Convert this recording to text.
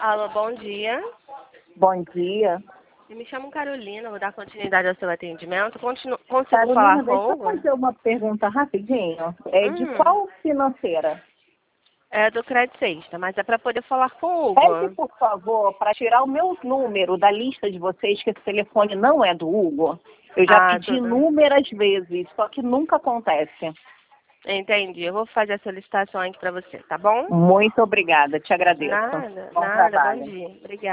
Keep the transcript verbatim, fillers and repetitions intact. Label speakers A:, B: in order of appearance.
A: Alô, bom dia.
B: Bom dia.
A: Eu me chamo Carolina, vou dar continuidade ao seu atendimento. Continu consigo
B: Carolina,
A: falar
B: deixa
A: com o
B: eu
A: Hugo?
B: fazer uma pergunta rapidinho. É de
A: Hum,
B: qual financeira?
A: é do Crédito Sexta, mas é para poder falar com o
B: Pede,
A: Hugo.
B: por favor, para tirar o meu número da lista de vocês, que esse telefone não é do Hugo. Eu já
A: Ah,
B: pedi
A: tudo.
B: inúmeras vezes, só que nunca acontece.
A: Entendi. Eu vou fazer a solicitação aqui para você, tá bom?
B: Muito obrigada, te agradeço.
A: Nada,
B: Bom
A: nada. Bom
B: trabalho.
A: dia. Obrigada.